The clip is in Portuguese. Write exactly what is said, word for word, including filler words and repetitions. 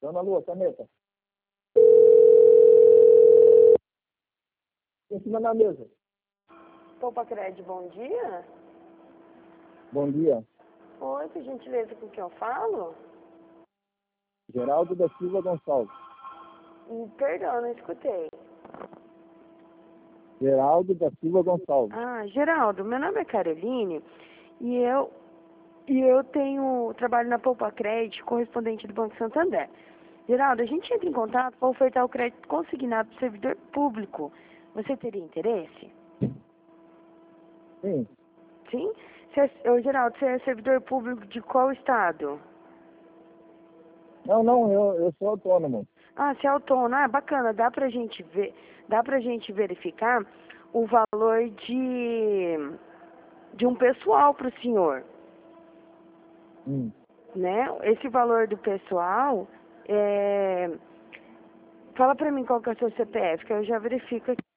Dona Lua, caneta. Em cima da mesa. Poupa-Cred, bom dia. Bom dia. Oi, por gentileza, com quem eu falo? Geraldo da Silva Gonçalves. Hum, Perdão, não escutei. Geraldo da Silva Gonçalves. Ah, Geraldo, meu nome é Caroline e eu, e eu tenho trabalho na Poupa-Cred, correspondente do Banco Santander. Geraldo, a gente entra em contato para ofertar o crédito consignado para o servidor público. Você teria interesse? Sim. Sim? Você é, ô, Geraldo, você é servidor público de qual estado? Não, não, eu, eu sou autônomo. Ah, você é autônomo. Ah, bacana. Dá pra gente ver, dá pra gente verificar o valor de, de um pessoal para o senhor, Hum. né? Esse valor do pessoal, é... fala pra mim qual que é o seu C P F, que eu já verifico aqui.